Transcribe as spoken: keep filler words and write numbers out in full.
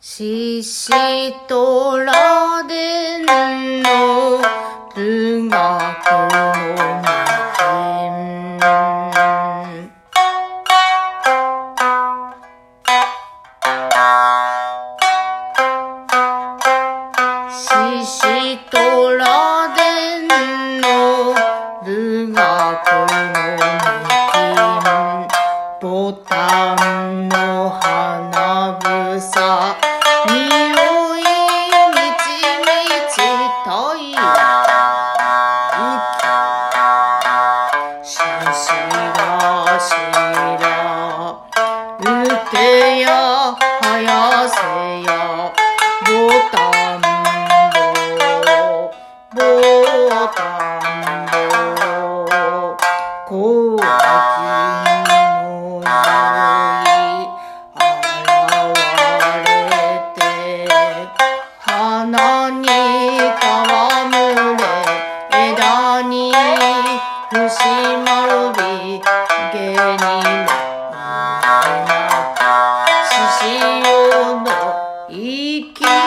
ししとらでんのるがくのみじん。ししとらでんのるがくのみじん。ボタンの花房匂いみちみちたいししらしらうてやはやせやボタンぼボタンぼこうきのゆい花に戯れ枝にふしまびげになししおの息